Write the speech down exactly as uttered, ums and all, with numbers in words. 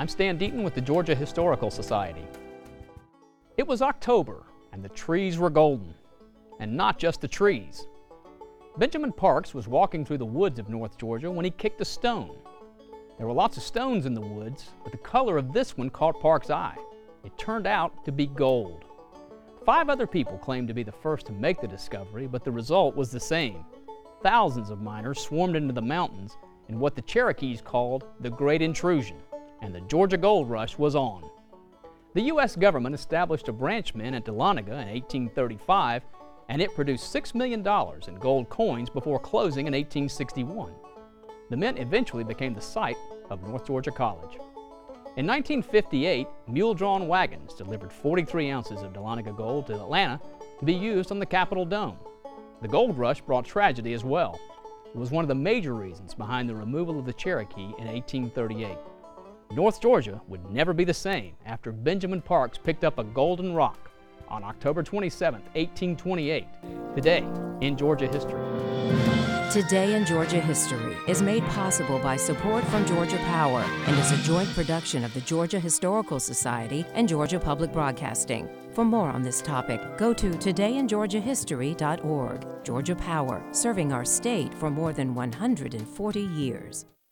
I'm Stan Deaton with the Georgia Historical Society. It was October, and the trees were golden. And not just the trees. Benjamin Parks was walking through the woods of North Georgia when he kicked a stone. There were lots of stones in the woods, but the color of this one caught Parks' eye. It turned out to be gold. Five other people claimed to be the first to make the discovery, but the result was the same. Thousands of miners swarmed into the mountains in what the Cherokees called the Great Intrusion, and the Georgia Gold Rush was on. The U S government established a branch mint at Dahlonega in eighteen thirty-five, and it produced six million dollars in gold coins before closing in eighteen sixty-one. The mint eventually became the site of North Georgia College. In nineteen fifty-eight, mule-drawn wagons delivered forty-three ounces of Dahlonega gold to Atlanta to be used on the Capitol Dome. The gold rush brought tragedy as well. It was one of the major reasons behind the removal of the Cherokee in eighteen thirty-eight. North Georgia would never be the same after Benjamin Parks picked up a golden rock on October twenty-seventh, eighteen twenty-eight. Today in Georgia History. Today in Georgia History is made possible by support from Georgia Power and is a joint production of the Georgia Historical Society and Georgia Public Broadcasting. For more on this topic, go to today in georgia history dot org. Georgia Power, serving our state for more than one hundred forty years.